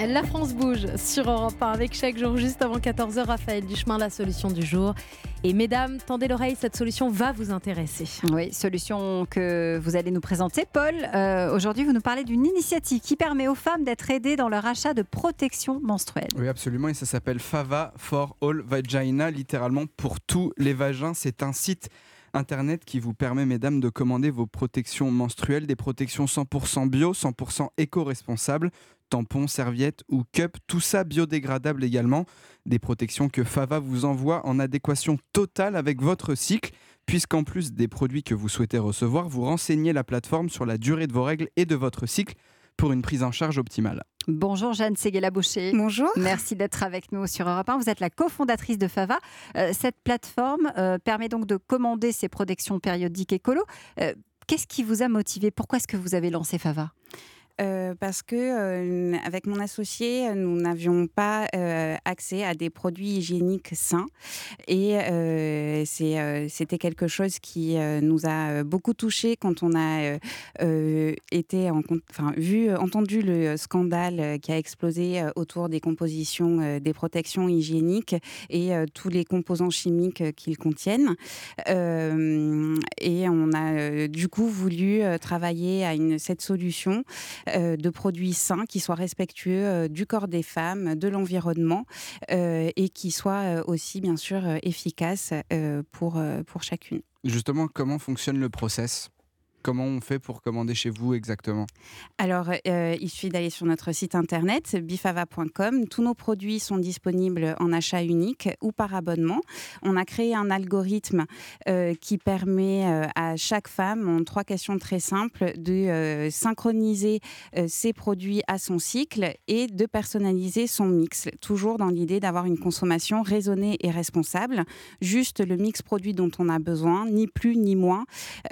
La France bouge sur Europe 1 avec chaque jour juste avant 14h Raphaël Duchemin, la solution du jour. Et mesdames, tendez l'oreille, cette solution va vous intéresser. Oui, solution que vous allez nous présenter. Paul, aujourd'hui vous nous parlez d'une initiative qui permet aux femmes d'être aidées dans leur achat de protection menstruelle. Oui, absolument, et ça s'appelle Fava for All Vagina, littéralement pour tous les vagins. C'est un site internet qui vous permet, mesdames, de commander vos protections menstruelles, des protections 100% bio, 100% éco-responsables, tampons, serviettes ou cups, tout ça biodégradable également. Des protections que Fava vous envoie en adéquation totale avec votre cycle, puisqu'en plus des produits que vous souhaitez recevoir, vous renseignez la plateforme sur la durée de vos règles et de votre cycle pour une prise en charge optimale. Bonjour Jeanne Séguéla-Boucher. Bonjour. Merci d'être avec nous sur Europe 1. Vous êtes la cofondatrice de Fava. Cette plateforme permet donc de commander ces protections périodiques écolo. Qu'est-ce qui vous a motivé ? Pourquoi est-ce que vous avez lancé Fava ? Parce que avec mon associé, nous n'avions pas accès à des produits hygiéniques sains et c'était quelque chose qui nous a beaucoup touchés quand on a entendu le scandale qui a explosé autour des compositions des protections hygiéniques et tous les composants chimiques qu'ils contiennent. Et on a du coup voulu travailler à cette solution de produits sains qui soient respectueux du corps des femmes, de l'environnement et qui soient aussi bien sûr efficaces pour chacune. Justement, comment fonctionne le process ? Comment on fait pour commander chez vous exactement ? Alors, il suffit d'aller sur notre site internet, bifava.com. Tous nos produits sont disponibles en achat unique ou par abonnement. On a créé un algorithme qui permet à chaque femme, en 3 questions très simples, de synchroniser ses produits à son cycle et de personnaliser son mix. Toujours dans l'idée d'avoir une consommation raisonnée et responsable. Juste le mix produit dont on a besoin, ni plus ni moins,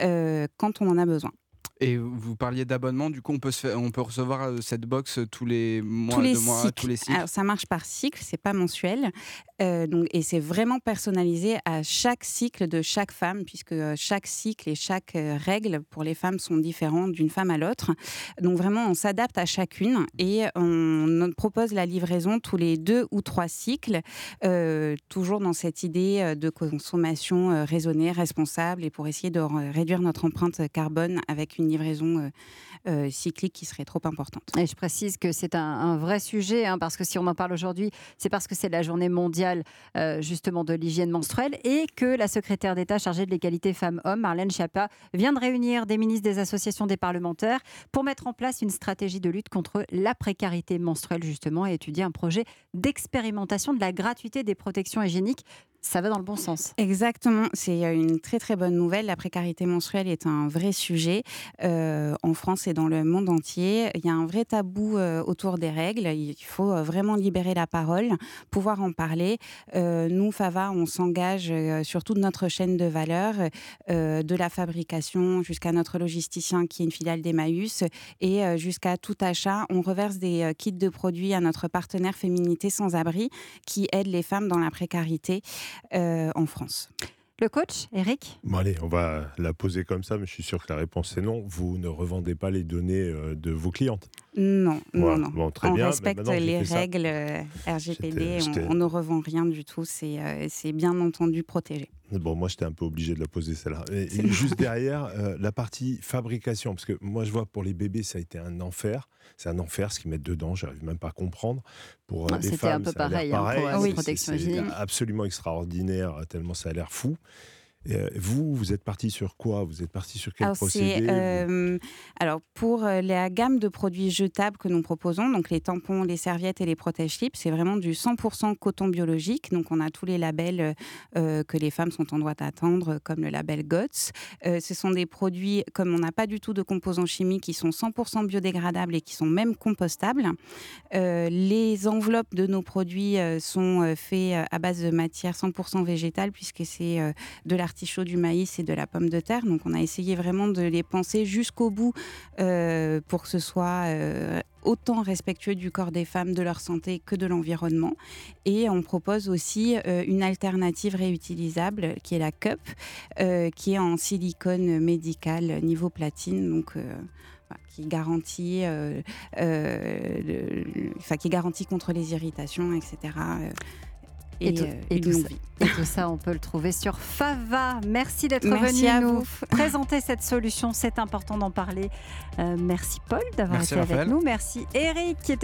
quand on en a besoin. Et vous parliez d'abonnement, du coup on peut recevoir cette box tous les mois, tous les cycles. Alors ça marche par cycle, c'est pas mensuel, et c'est vraiment personnalisé à chaque cycle de chaque femme, puisque chaque cycle et chaque règle pour les femmes sont différents d'une femme à l'autre. Donc vraiment on s'adapte à chacune et on propose la livraison tous les 2 ou 3 cycles, toujours dans cette idée de consommation raisonnée, responsable, et pour essayer de réduire notre empreinte carbone avec une livraison cyclique qui serait trop importante. Et je précise que c'est un vrai sujet, parce que si on en parle aujourd'hui, c'est parce que c'est la journée mondiale justement de l'hygiène menstruelle et que la secrétaire d'État chargée de l'égalité femmes-hommes, Marlène Schiappa, vient de réunir des ministres, des associations, des parlementaires pour mettre en place une stratégie de lutte contre la précarité menstruelle justement et étudier un projet d'expérimentation de la gratuité des protections hygiéniques. Ça va dans le bon sens. Exactement, c'est une très très bonne nouvelle. La précarité menstruelle est un vrai sujet en France et dans le monde entier. Il y a un vrai tabou autour des règles. Il faut vraiment libérer la parole, pouvoir en parler. Nous, Fava, on s'engage sur toute notre chaîne de valeur, de la fabrication jusqu'à notre logisticien qui est une filiale d'Emmaüs et jusqu'à tout achat. On reverse des kits de produits à notre partenaire Féminité Sans Abri qui aide les femmes dans la précarité en France. Le coach, Eric ? Bon allez, on va la poser comme ça, mais je suis sûr que la réponse est non. Vous ne revendez pas les données de vos clientes ? Non, voilà. non. Bon, très on bien, respecte les règles RGPD, on ne revend rien du tout, c'est bien entendu protégé. Bon, moi, j'étais un peu obligé de la poser, celle-là. Et juste derrière, la partie fabrication, parce que moi, je vois pour les bébés, ça a été un enfer. C'est un enfer, ce qu'ils mettent dedans, j'arrive même pas à comprendre. Pour les c'était femmes, un peu ça a l'air pareil. Pour oui, les protections hygiéniques. C'est absolument extraordinaire, tellement ça a l'air fou. Vous êtes parti sur quoi ? Vous êtes parti sur quel procédé ? Alors, pour la gamme de produits jetables que nous proposons, donc les tampons, les serviettes et les protège-slips, c'est vraiment du 100% coton biologique. Donc, on a tous les labels que les femmes sont en droit d'attendre, comme le label GOTS. Ce sont des produits, comme on n'a pas du tout de composants chimiques, qui sont 100% biodégradables et qui sont même compostables. Les enveloppes de nos produits sont faites à base de matière 100% végétale, puisque c'est de l'artichaut, du maïs et de la pomme de terre. Donc on a essayé vraiment de les penser jusqu'au bout pour que ce soit autant respectueux du corps des femmes, de leur santé que de l'environnement. Et on propose aussi une alternative réutilisable qui est la cup, qui est en silicone médical niveau platine. Donc qui garantit, qui garantit contre les irritations, etc. Et tout ça, on peut le trouver sur Fava. Merci d'être venu nous présenter cette solution. C'est important d'en parler. Merci Paul d'avoir été avec nous. Merci Eric qui était